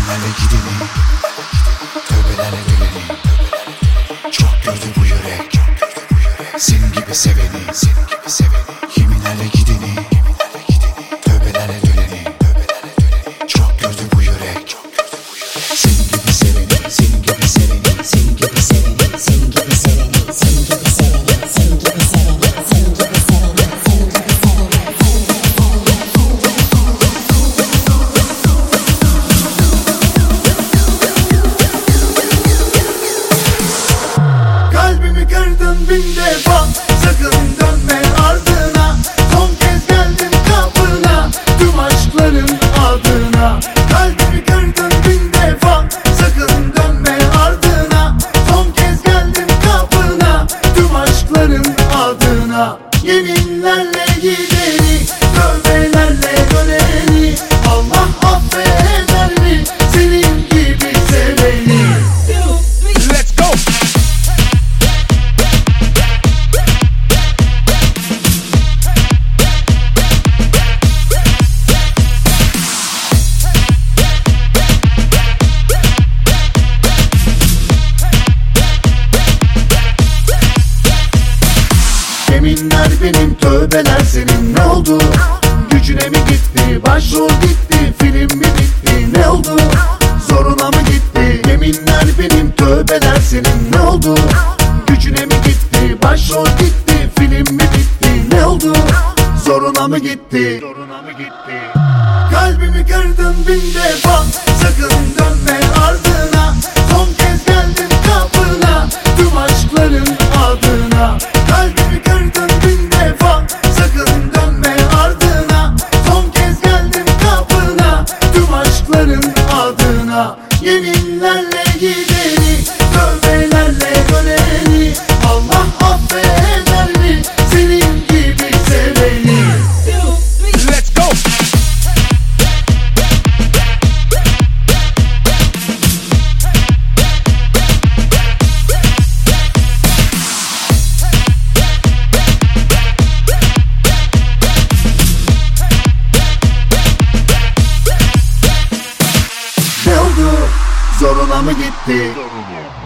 Kiminlerle gideni, tövbelerle döneni. Çok gördü bu yürek, senin gibi seveni. Kiminlerle gideni, tövbelerle döneni. Çok gördü bu yürek, senin gibi seveni. Senin gibi seveni, senin gibi seveni, senin gibi seveni, senin gibi seveni, senin gibi seveni, senin gibi seveni, senin gibi Kalbimi kırdın bin defa, sakın dönme ardına. Son kez geldim kapına, tüm aşkların adına. Kalbimi kırdın bin defa, sakın dönme ardına. Son kez geldim kapına, tüm aşkların adına. Yeminlerle gideni, tövbelerle döneni. Allah affeder mi senin gibi seveni? Let's go. Yeminler benim, tövbeler senin. Ne oldu? Gücüne mi gitti? Başrol gitti, film mi bitti? Ne oldu? Zoruna mı gitti? Yeminler benim, tövbeler senin. Ne oldu? Gücüne mi gitti? Başrol gitti, film mi bitti? Ne oldu? Zoruna mı gitti? Kalbimi kırdın bin defa, sakın dönme ardına. Son kez geldim kapına, tüm aşkların adına. Kalbimi kırdın bin defa, sakın dönme ardına. Son kez geldim kapına, tüm aşkların adına. Yeminlerle gideni, tövbelerle döneni. Allah affeder mi senin gibi seveni? Let's go. Ne oldu? Zoruna mı gitti?